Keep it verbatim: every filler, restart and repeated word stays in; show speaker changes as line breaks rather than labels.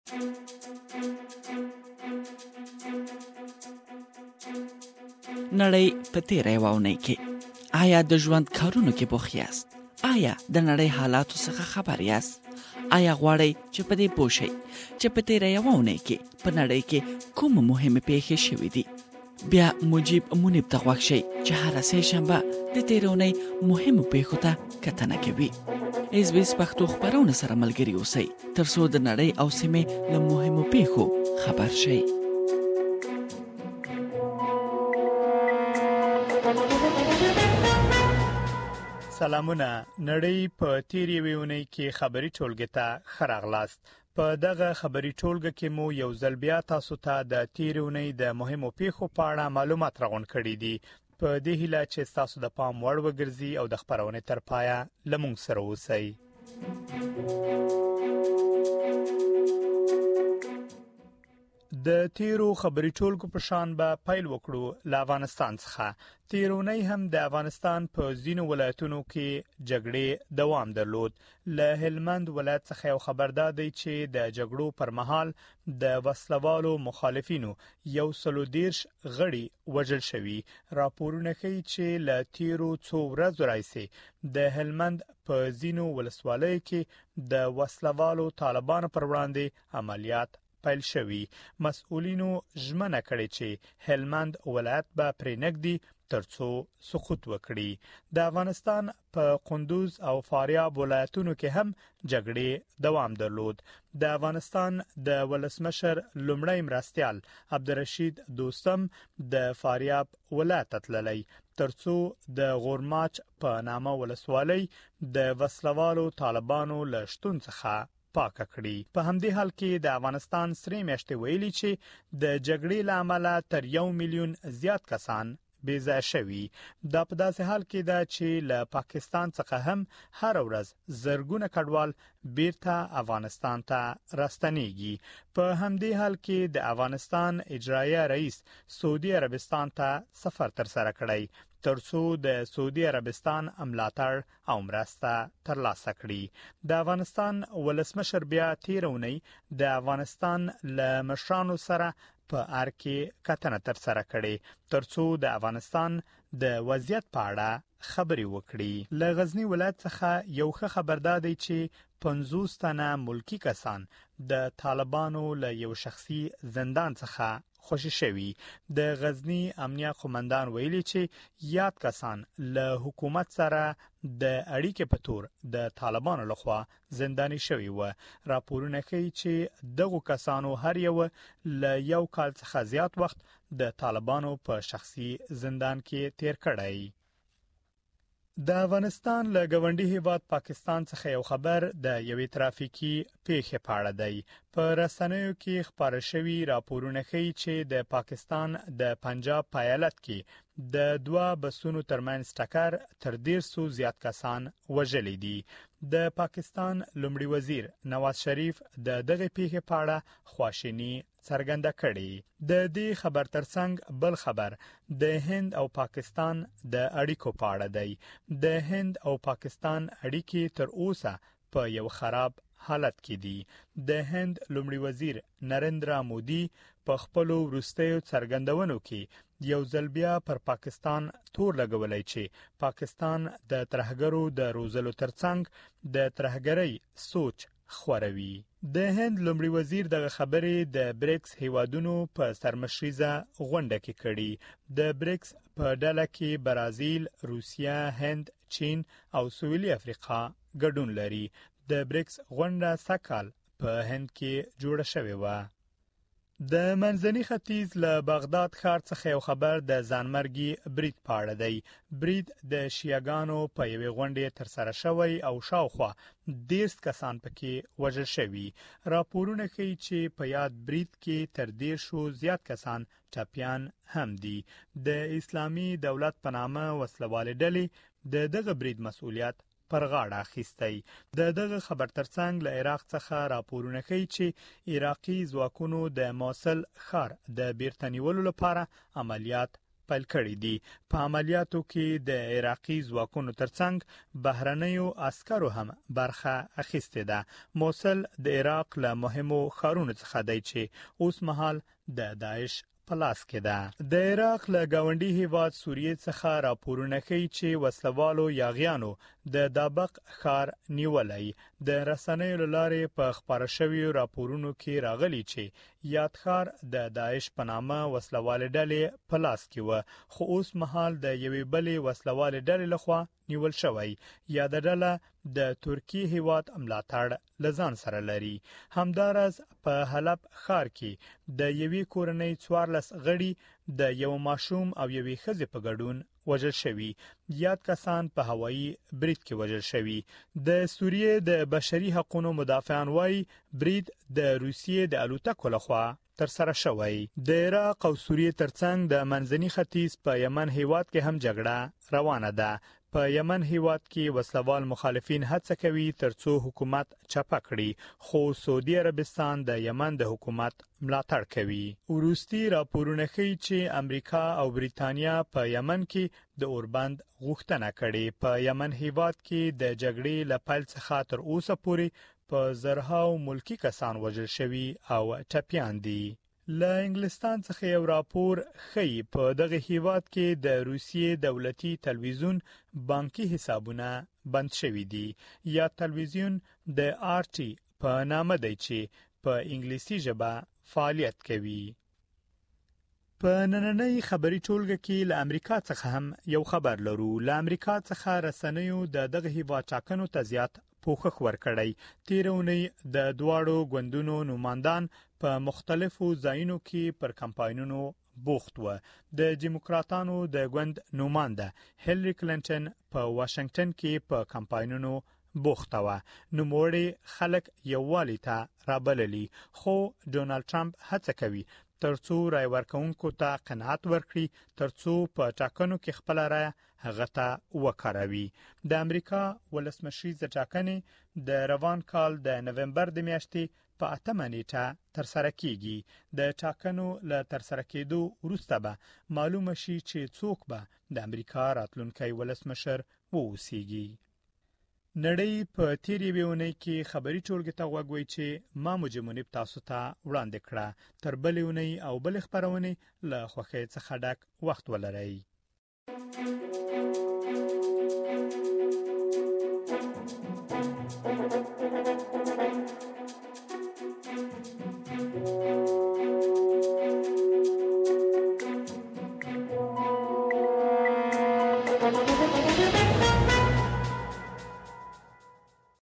نړۍ په تیره یوه اونۍ کې آیا د ژوند کارونو کې بوخت یاست؟ آیا د نړۍ حالاتو څخه خبر یاست؟ آیا غواړئ چې په دې پوه شئ چې په تیره یوه اونۍ کې په نړۍ کې کومه مهمې پیښې شوې دي؟ بیا مجیب منیب ته غوږ شئ چې هره سه شنبه د تیرې اونۍ مهمو پیښو ته کتنه کوي. اس بي اس پښتو خبرونه سره ملګري اوسئ ترڅو د نړۍ او سیمې له مهمو پیښو خبر شئ.
سلامونه. نړۍ په تیرې ویونی کې خبري ټولګه ته خراغلاست. په دغه خبري ټولګه کې مو یو ځل بیا تاسو ته د تیرې ونی د مهمو پیښو په اړه معلومات راغون کړي دي. په دې هیله چې تاسو د پام وړ وګرځي او د خبرونې تر پایه لمونږ سره اوسئ. د تیرو خبري ټولګو په شان به پیل وکړو له افغانستان څخه. تیرونی هم د افغانستان په ځینو ولایتونو کې جګړې دوام درلود. له هلمند ولایت څخه یو خبر دادی چې د جګړو پر مهال د وسلوالو مخالفینو یو سلو دیرش غړي وژل شوي. راپورونه ښیي چې له تیرو څو ورځو راهیسې د هلمند په ځینو ولسوالیو کې د وسلوالو طالبانو پر وړاندې عملیات پیل شوی. مسؤلینو ژمنه کړې چې هلمند ولایت به پرې نږدې ترڅو سقوط وکړي. د افغانستان په قندوز او فاریاب ولایتونو کې هم جګړې دوام درلود. د افغانستان د ولسمشر لومړی مرستیال عبدالرشید دوستم د فاریاب ولایت تللی ترڅو د غورماچ په نامه ولسوالۍ د وسلوالو طالبانو له شتون څخه پاکه کړي. په همدې حال کې د افغانستان سری میاشتې ویلي چې د جګړې له امله تر یو میلیون زیات کسان بې ځایه شوي. دا په داسې حال کې ده چې له پاکستان څخه هم هر ورځ زرګونه کډوال بیرته افغانستان ته راستنیږي. په همدې حال کې د افغانستان اجرایه رئیس سعودي عربستان ته سفر ترسره کړی ترڅو د سعودي عربستان ملاتړ او مرسته ترلاسه کړي. د افغانستان ولسمشر بیا تیرونی د افغانستان له مشرانو سره په اړه کې کتنه ترسره کړي ترڅو د افغانستان د وضعیت په اړه خبري وکړي. له غزنی ولایت څخه یو ښه خبر دادی چې پنځوس تنه ملکی کسان د طالبانو له یو شخصي زندان څخه خوشی شوی. د غزنی امنیه قومندان ویلي چې یاد کسان له حکومت سره د اړیکې په تور د طالبانو لخوا زندانی شوی و. راپورونه ښیي چې دغه کسانو هر یو له یو کال څخه زیات وخت د طالبانو په شخصي زندان کې تیر کړی. د افغانستان له ګاونډي هیواد پاکستان څخه یو خبر د یوې ترافیکي پیښې په اړه دی. په رسنیو کې خبر شوي راپورونه ښیي چې د پاکستان د پنجاب په ایالت کې د دوه بسونو ترمنځ ټکر تر ډیر څو زیات کسان وژلي دي. د پاکستان لومړي وزیر نواز شریف د دغه پیښې په اړه خواشیني څرګنده کړې. د دې خبر ترڅنګ بل خبر د هند او پاکستان د اړیکو په اړه دی. د هند او پاکستان اړیکې تر اوسه په یو خراب حالت کې دي. د هند لومړي وزیر نریندرا مودي په خپل وروستیو څرګندونو کې یو ځل بیا پر پاکستان تور لګولای چې پاکستان د ترهګرو د روزلو ترڅنګ د ترهګرۍ سوچ خوروي. د هند لومړي وزیر دغه خبرې د بریکس هیوادونو په سرمشریزه غونډه کې کړي. د بریکس په ډله کې برازیل، روسیه، هند، چین او سویلي افریقا ګډون لري. د بریکس غونډه سکهال په هند کې جوړه شوې و. د منځني ختیځ له بغداد ښار څخه یو خبر د ځانمرګي برید په اړه دی. برید د شیعاګانو په یوې غونډې ترسره شوی او شاوخوا دیرش کسان پکې وژل شوي. راپورونه ښیي چې په یاد برید کې تر دیرشو زیات کسان ټپیان هم دي. د اسلامي دولت په نامه وسلوالې ډلې د دغه برید مسؤلیت پر غاړه اخیستی. د دغه خبر ترڅنګ له عراق څخه راپورونه ښیي چې عراقي ځواکونو د موصل ښار د بیرته نیولو لپاره عملیات پیل کړي دي. په عملیاتو کې د عراقي ځواکونو ترڅنګ بهرنیو عسکرو هم برخه اخیستې ده. موصل د عراق له مهمو ښارونو څخه دی چې اوس مهال د داعش پلاس کې ده. د عراق له گاونډي هیواد سوریه څخه راپورونه کوي چې وسلوالو یاغیانو د دابق ښار نیولای. د رسنیو لارې په خبره شوی راپورونو کې راغلي چې یاد ښار د داعش په نامه وسلوال ډلې پلاس کې و، خو اوس مهال د یوې بلې وسلوال ډلې لخوا نیول شوی. یاد ډله د ترکیه هیواد ملاتړ لزان سره لري. همدارس په حلب ښار کې د یوې کورنۍ څوارلس غړي د یو ماشوم او یوې ښځې په ګډون وژل شوي. یاد کسان په هوایي برید کې وژل شوي. د سوریه د بشري حقوقو مدافعان وایي برید د روسیې د الوتکو لخوا تر سره شوی. د عراق او سوریه ترڅنګ د منځني ختیځ په یمن هیواد کې هم جګړه روانه ده. په یمن هیواد کې وسلوال مخالفین هڅه کوي ترڅو حکومت چپه کړي، خو سعودي عربستان د یمن د حکومت ملاتړ کوي. وروستي راپورونه ښیي چې امریکا او بریتانیا په یمن کې د اوربند غوښتنه کړې. په یمن هیواد کې د جګړې له پیل څخه تر اوسه پورې په زرهاو ملکی کسان وژل شوي او ټپیان دي. له انګلستان څخه یو راپور ښیي په دغه هیواد کې د روسیې دولتي تلویزیون بانکي حسابونه بند شوي دي. یا تلویزیون د آر ټي په نامه دی چې په انګلیسي ژبه فعالیت کوي. په نننۍ خبري ټولګه کې له امریکا څخه هم یو خبر لرو. له امریکا څخه رسنیو د دغه هیواد ټاکنو ته زیات پوښښ ورکړی. تیرونی د دواړو ګوندونو نمائندان په مختلفو ځایونو کې پر کمپاینونو بوخت و. د دیموکراتانو د ګوند نماینده هیلری کلینټن په واشنگټن کې په کمپاینونو بوخته و. نوموړي خلک یووالي ته رابللي، خو ډونالد ټرمپ هڅه کوي ترڅو رای ورکوونکو ته قناعت ورکړي، ترڅو په ټاکنو کې خپل رای هغه ته وکاروي. د امریکا ولسمشریزه ټاکنې د روان کال د نومبر د میاشتې په اتمه نیټه ترسره کیږي. د ټاکنو له ترسره کېدو وروسته به معلومه شي چې څوک به د امریکا راتلونکی ولسمشر ووسیږي. نړۍ په تیرې ویونې کې خبري ټولګې ته غوږ چې ما مجمونی تاسو ته وړاندې کړه. تر بلې ونې او بل خبرونه له خوښۍ څخه ډک وخت ولرئ.